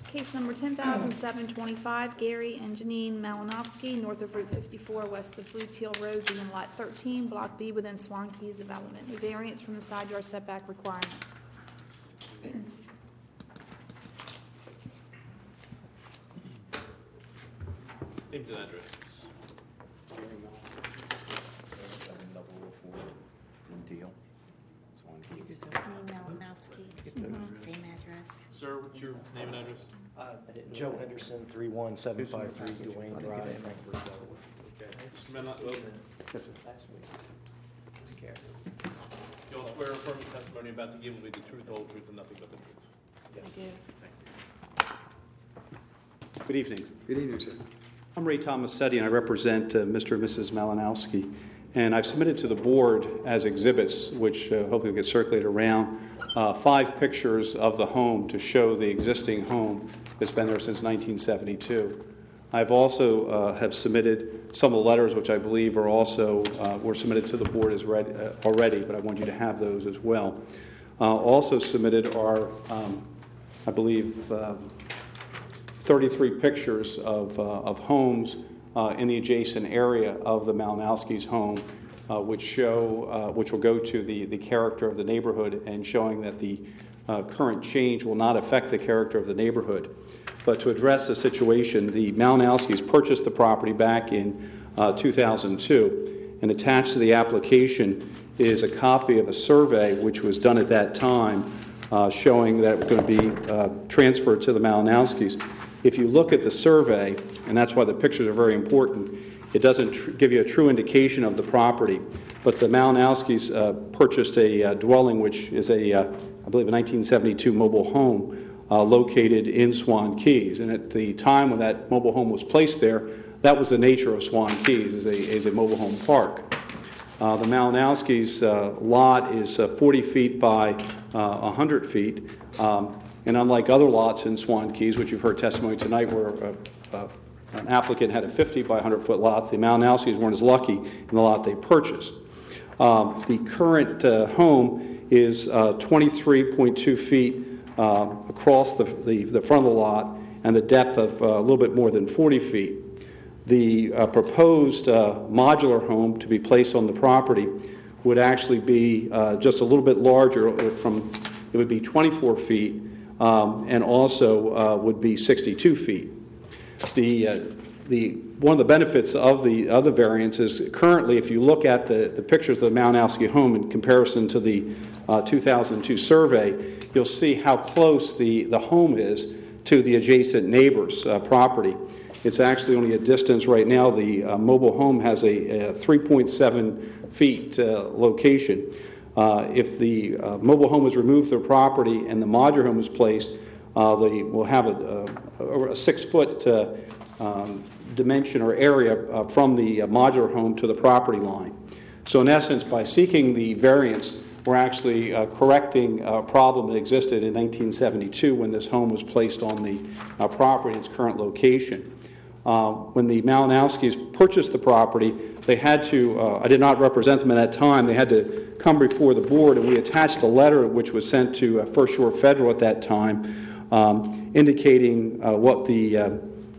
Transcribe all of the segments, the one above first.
Case number 10,725, Gary and Janine Malinowski, north of Route 54, west of Blue Teal Road, being Lot 13, Block B within Swan Keys Development. A variance from the side yard setback requirement. Names and addresses. Same address. Sir, what's your name and address? Joe Henderson, 31753 Duane Drive, Frankfort, Delaware. Okay. Mr. Menlo, you all swear or affirm the testimony you're about to give will be the truth, the whole truth, and nothing but the truth. I do. Good evening. Good evening, sir. I'm Ray Tomasetti, and I represent Mr. and Mrs. Malinowski. And I've submitted to the board as exhibits, which hopefully will get circulated around, 5 pictures of the home to show the existing home that's been there since 1972. I've also have submitted some of the letters, which I believe are also were submitted to the board as already, but I want you to have those as well. Also submitted are, I believe, 33 pictures of homes in the adjacent area of the Malinowski's home, which will go to the character of the neighborhood and showing that the current change will not affect the character of the neighborhood. But to address the situation, the Malinowskis purchased the property back in 2002, and attached to the application is a copy of a survey which was done at that time showing that it was going to be transferred to the Malinowskis. If you look at the survey, and that's why the pictures are very important, it doesn't give you a true indication of the property. But the Malinowskis purchased a dwelling, which is I believe, a 1972 mobile home located in Swan Keys. And at the time when that mobile home was placed there, that was the nature of Swan Keys, as a mobile home park. The Malinowskis' lot is 40 feet by 100 feet. And unlike other lots in Swan Keys, which you've heard testimony tonight, where an applicant had a 50 by 100 foot lot, the Malinowskis weren't as lucky in the lot they purchased. The current home is 23.2 feet across the front of the lot, and the depth of a little bit more than 40 feet. The proposed modular home to be placed on the property would actually be just a little bit larger. It would be 24 feet and also would be 62 feet. One of the benefits of the other variance is currently, if you look at the pictures of the Malinowski home in comparison to the 2002 survey, you'll see how close the home is to the adjacent neighbor's property. It's actually only a distance right now. The mobile home has a 3.7 feet location. If the mobile home is removed from the property and the modular home is placed, they will have a 6 foot dimension or area from the modular home to the property line. So in essence, by seeking the variance, we're actually correcting a problem that existed in 1972 when this home was placed on the property in its current location. When the Malinowskis purchased the property, they had to, I did not represent them at that time, they had to come before the board, and we attached a letter which was sent to First Shore Federal at that time, indicating what the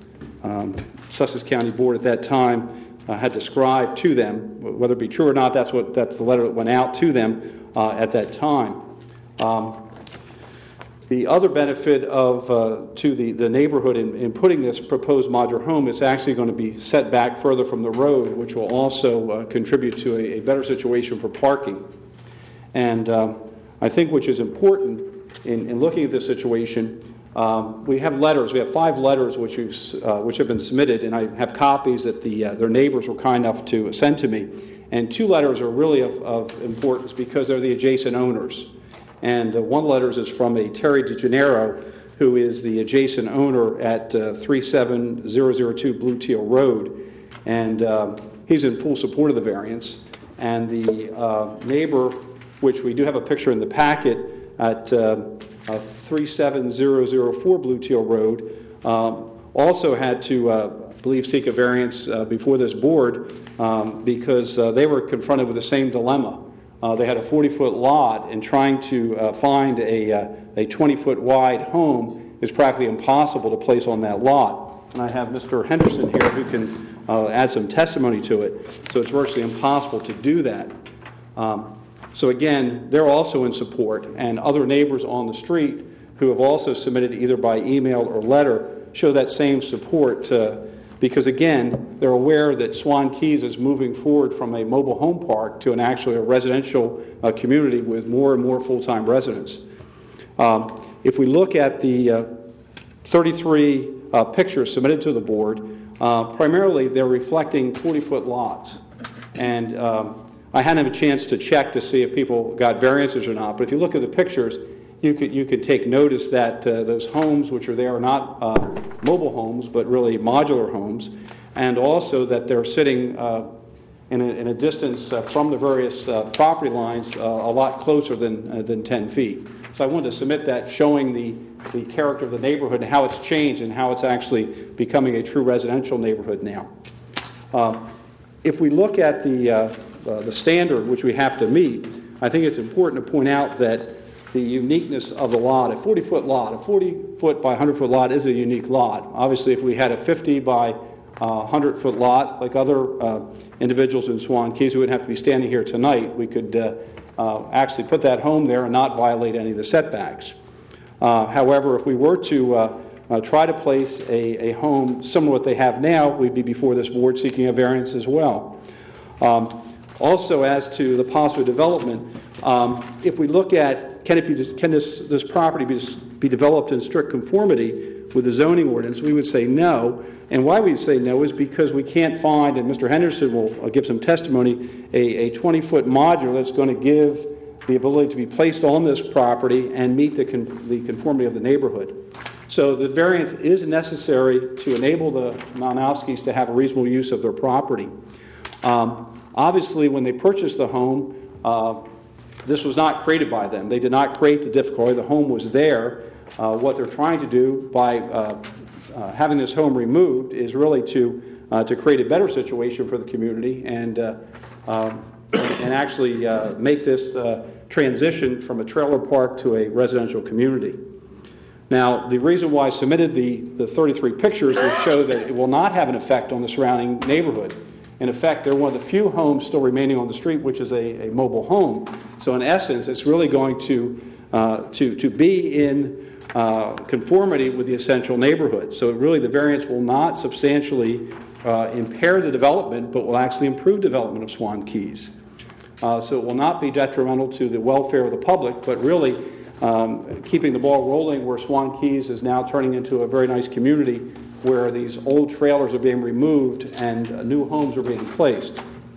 Sussex County Board at that time had described to them. Whether it be true or not, that's the letter that went out to them at that time. The other benefit to the neighborhood in putting this proposed modular home is actually going to be set back further from the road, which will also contribute to a better situation for parking. And I think which is important in looking at this situation, we have letters. We have 5 letters which have been submitted, and I have copies that their neighbors were kind enough to send to me. And 2 letters are really of importance because they're the adjacent owners. And one letter is from a Terry DeGennaro, who is the adjacent owner at 37002 Blue Teal Road. And he's in full support of the variance. And the neighbor, which we do have a picture in the packet, at 37004 Blue Teal Road, also had to, I believe, seek a variance before this board because they were confronted with the same dilemma. They had a 40-foot lot, and trying to find a 20-foot wide home is practically impossible to place on that lot. And I have Mr. Henderson here who can add some testimony to it. So it's virtually impossible to do that. So again, they're also in support, and other neighbors on the street who have also submitted either by email or letter show that same support because, again, they're aware that Swan Keys is moving forward from a mobile home park to actually a residential community with more and more full-time residents. If we look at the 33 pictures submitted to the board, primarily they're reflecting 40-foot lots. And I hadn't had a chance to check to see if people got variances or not, but if you look at the pictures, you could take notice that those homes which are there are not mobile homes, but really modular homes, and also that they're sitting in a distance from the various property lines a lot closer than 10 feet. So I wanted to submit that, showing the character of the neighborhood and how it's changed and how it's actually becoming a true residential neighborhood now. If we look at the standard which we have to meet, I think it's important to point out that the uniqueness of the lot, a 40-foot lot, a 40-foot by 100-foot lot is a unique lot. Obviously, if we had a 50 by 100-foot lot, like other individuals in Swan Keys who wouldn't have to be standing here tonight, we could actually put that home there and not violate any of the setbacks. However, if we were to try to place a home similar to what they have now, we'd be before this board seeking a variance as well. Also, as to the possible development, if we look at can this property be developed in strict conformity with the zoning ordinance, we would say no. And why we say no is because we can't find, and Mr. Henderson will give some testimony, a 20-foot modular that's going to give the ability to be placed on this property and meet the conformity of the neighborhood. So the variance is necessary to enable the Malinowskis to have a reasonable use of their property. Obviously, when they purchased the home, this was not created by them. They did not create the difficulty. The home was there. What they're trying to do by having this home removed is really to create a better situation for the community and actually make this transition from a trailer park to a residential community. Now, the reason why I submitted the 33 pictures is to show that it will not have an effect on the surrounding neighborhood. In effect, they're one of the few homes still remaining on the street, which is a mobile home. So in essence, it's really going to be in conformity with the essential neighborhood. So really the variance will not substantially impair the development, but will actually improve development of Swan Keys. So it will not be detrimental to the welfare of the public, but really keeping the ball rolling where Swan Keys is now turning into a very nice community where these old trailers are being removed and new homes are being placed.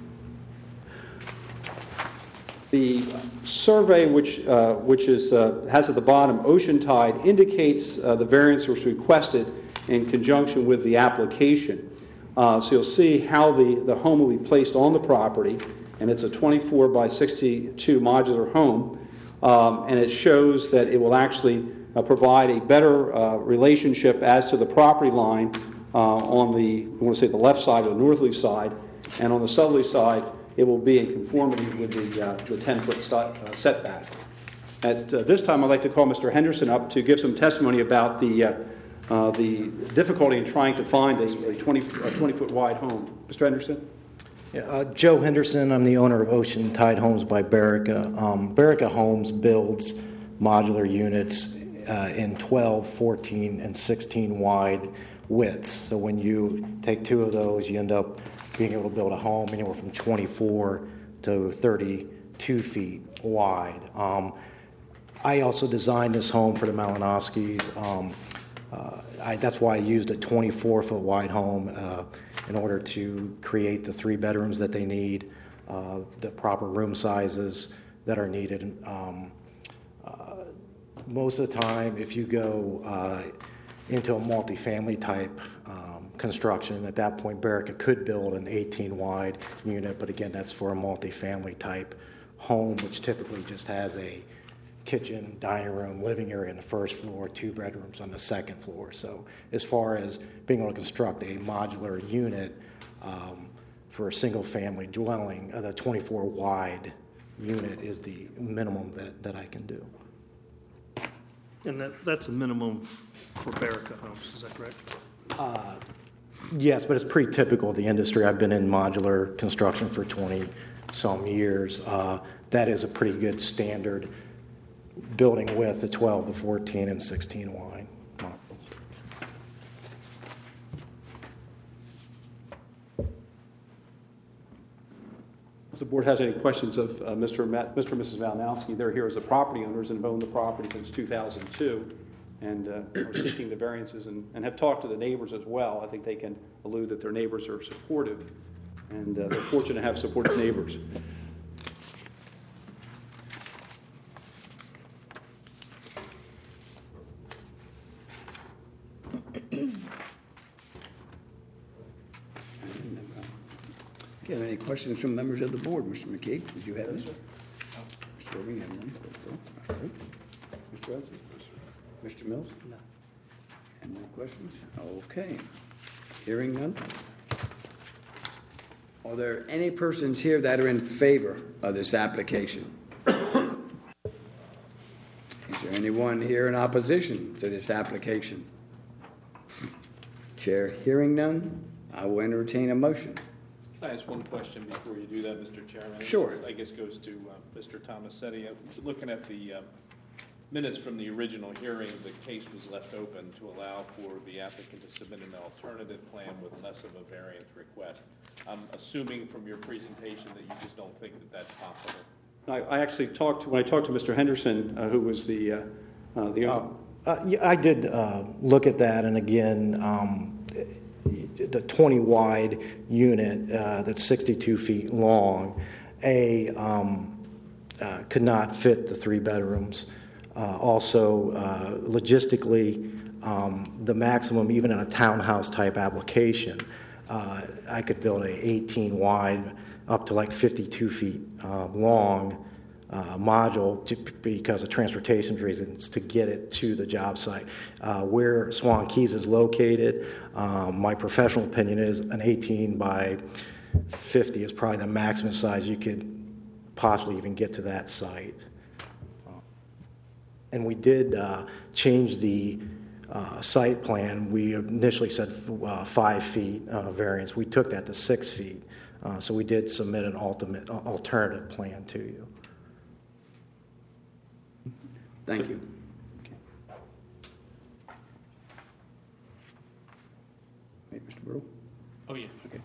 The survey, which has at the bottom Oceantide, indicates the variance was requested in conjunction with the application. So you'll see how the home will be placed on the property, and it's a 24 by 62 modular home, and it shows that it will actually provide a better relationship as to the property line on the, I want to say the left side or the northerly side, and on the southerly side, it will be in conformity with the 10-foot setback. At this time, I'd like to call Mr. Henderson up to give some testimony about the difficulty in trying to find a 20-foot wide home. Mr. Henderson? Yeah, Joe Henderson. I'm the owner of Oceantide Homes by Berica. Berica Homes builds modular units in 12, 14, and 16 wide widths. So when you take two of those, you end up being able to build a home anywhere from 24 to 32 feet wide. I also designed this home for the Malinowskis. That's why I used a 24-foot wide home in order to create the 3 bedrooms that they need, the proper room sizes that are needed. Most of the time, if you go into a multifamily type construction, at that point, Berica could build an 18-wide unit, but again, that's for a multifamily type home, which typically just has a kitchen, dining room, living area on the first floor, 2 bedrooms on the second floor. So as far as being able to construct a modular unit for a single-family dwelling, the 24-wide unit is the minimum that I can do. And that's a minimum for Berica homes, is that correct? Yes, but it's pretty typical of the industry. I've been in modular construction for 20-some years. That is a pretty good standard building width, the 12, the 14, and 16 wide. If the board has any questions of Mr. and Mrs. Malinowski, they're here as the property owners and have owned the property since 2002 and are seeking the variances and have talked to the neighbors as well. I think they can allude that their neighbors are supportive, and they're fortunate to have supportive neighbors. Okay, any questions from members of the board? Mr. McKee, did you have any? Mr. Irving, you have none? All right. Mr. Hudson? Mr. Mills? No. Any more questions? Okay. Hearing none. Are there any persons here that are in favor of this application? Is there anyone here in opposition to this application? Chair, hearing none, I will entertain a motion. Can I ask one question before you do that, Mr. Chairman? Sure. I guess goes to Mr. Tomasetti. Looking at the minutes from the original hearing, the case was left open to allow for the applicant to submit an alternative plan with less of a variance request. I'm assuming from your presentation that you just don't think that that's possible. I actually when I talked to Mr. Henderson, who was the owner. Yeah, I did look at that, and again, the 20 wide unit that's 62 feet long, could not fit the 3 bedrooms. Also, logistically, the maximum, even in a townhouse type application, I could build a 18 wide up to like 52 feet long module because of transportation reasons to get it to the job site. Where Swan Keys is located, my professional opinion is an 18 by 50 is probably the maximum size you could possibly even get to that site. And we did change the site plan. We initially said 5 feet variance. We took that to 6 feet. So we did submit an alternative plan to you. Thank you. Hey, Mr. Burrow? Oh, yeah. Okay.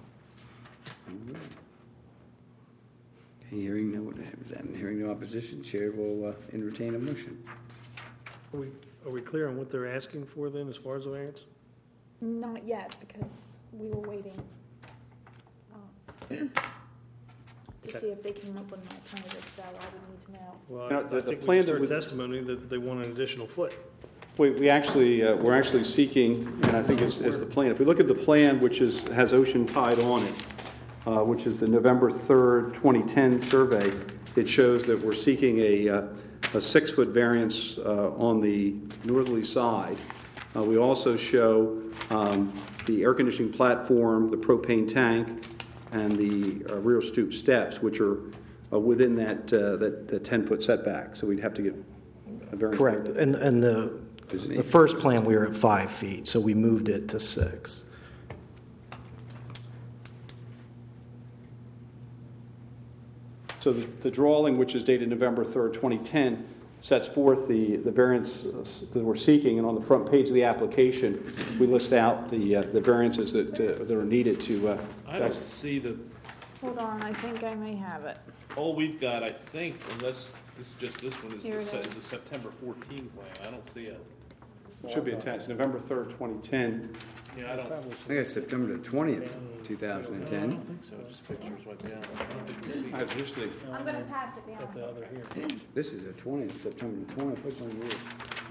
Hearing no opposition, Chair will entertain a motion. Are we clear on what they're asking for then, as far as the variance? Not yet, because we were waiting to see if they came up with an alternative, so I would need to know. Well, Now, I the think we plan just that heard we- testimony that they want an additional foot. We're actually seeking, and I think it's the plan. If we look at the plan, which has Ocean Tide on it, which is the November 3rd, 2010 survey, it shows that we're seeking a 6-foot variance on the northerly side. We also show the air conditioning platform, the propane tank, and the rear stoop steps, which are within that 10-foot setback. So we'd have to get a variance. Correct. And the first plan, we were at 5 feet, so we moved it to 6. So the drawing, which is dated November 3rd, 2010, sets forth the variance that we're seeking, and on the front page of the application, we list out the variances that are needed to. I don't see Hold on, I think I may have it. all we've got, I think, unless this one is Here it the is. September 14 plan. I don't see it. Should be attached, November 3rd, 2010. Yeah, I don't I think it's September 20th, I 2010. don't think so. Just pictures like that. I don't think we see it. Here's the, I'm going to pass it At the down. other hearing. This is the 20th, September 20th. Which one is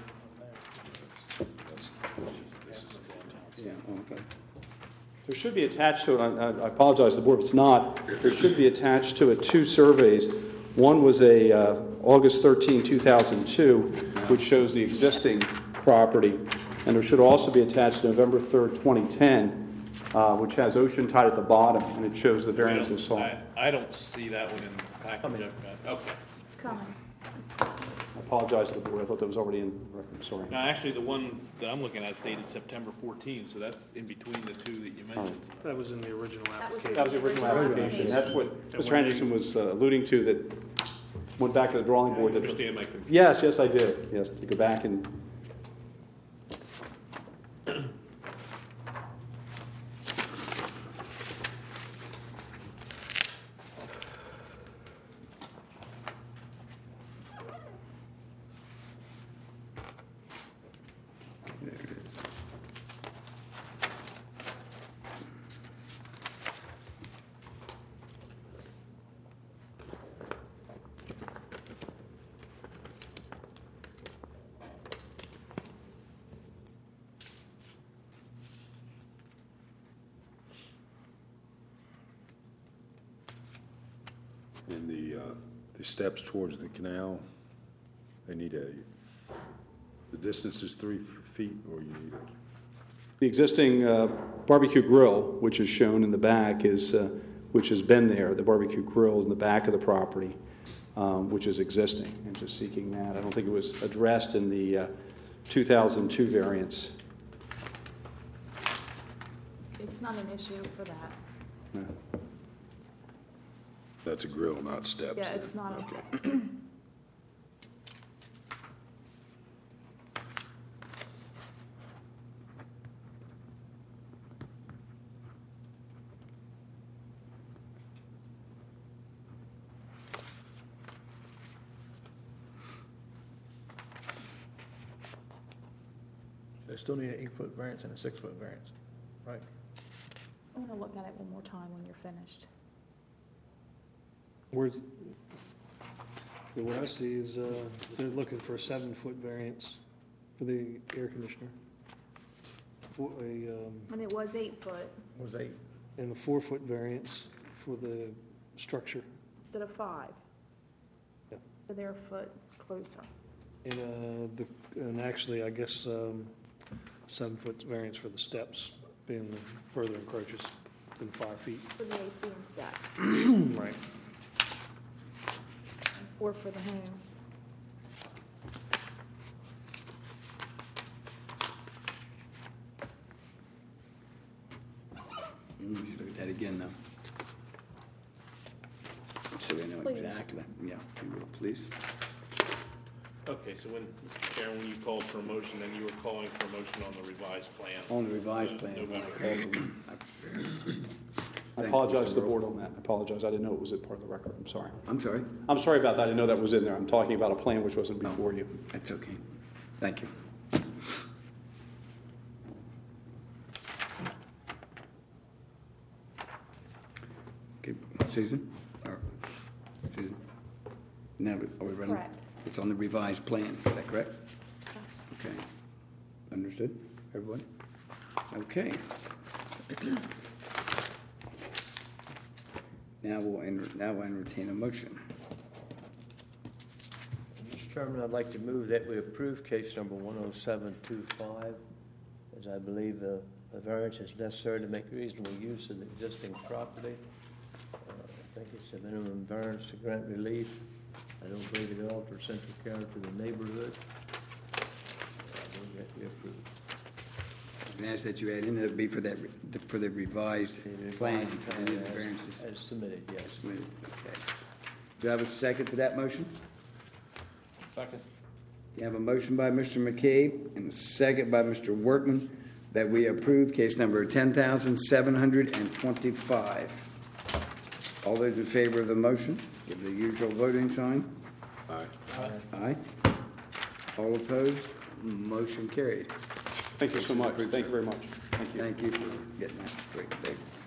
it? Yeah, okay. there should be attached to it, I apologize to the board if it's not, there should be attached to it 2 surveys. One was a August 13, 2002, which shows the existing property, and there should also be attached November 3rd, 2010, which has Ocean Tide at the bottom, and it shows the variance of salt. I don't see that one in the package I've got. Okay. It's coming. Apologize to the board, I thought that was already in the record, sorry. Now, actually, the one that I'm looking at is dated September 14, so that's in between the two that you mentioned. That was in the original application. That was the original application, that's what That Mr. when Anderson was alluding to, that went back to the drawing board. I to- understand my confusion. Yes, yes, I did, yes, to go back and, There it is. And the steps towards the canal, they need the distance is 3 feet, or you need the existing barbecue grill, which is shown in the back, is, which has been there, the barbecue grill is in the back of the property, which is existing, and just seeking that. I don't think it was addressed in the 2002 variance. It's not an issue for that. No. that's a grill, not steps. Yeah, then. it's not Okay. okay. They still need an 8-foot variance and a 6-foot variance, right? I'm gonna look at it one more time when you're finished. Where's, what I see is, they're looking for a 7-foot variance for the air conditioner. And it was 8 foot Was 8. And a 4-foot variance for the structure. instead of 5. Yeah. So they're a foot closer. And actually, I guess, 7-foot variance for the steps being further encroaches than 5 feet. For the AC and steps, Right. and 4 for the home. We should look at that again, though. So we know Please. exactly. Yeah, you will, please. Okay, so when, Mr. Chairman, when you called for a motion, then you were calling for a motion on the revised plan. On the revised Uh, plan. November. I apologize to the board on that, I apologize, I didn't know it was a part of the record, I'm sorry. I'm sorry. I'm sorry about that, I didn't know that was in there, I'm talking about a plan which wasn't before you. That's okay. Thank you. Okay, Susan? Susan? Now, are we That's running? correct. It's on the revised plan, is that correct? Yes. Okay. Understood, everyone? Okay. Now we'll entertain a motion. Mr. Chairman, I'd like to move that we approve case number 10725, as I believe a variance is necessary to make reasonable use of the existing property. I think it's a minimum variance to grant relief. I don't believe it alters central character of the neighborhood. I move that we approve. And ask that you add in, it'll be for that, for the revised plan, for any of the variances. As submitted, yes. Okay. Do I have a second to that motion? Second. You have a motion by Mr. McCabe and a second by Mr. Workman that we approve case number 10,725. All those in favor of the motion, give the usual voting sign. Aye. Aye. All opposed, motion carried. Thank you so much, thank you very much, thank you. Thank you for getting that straight.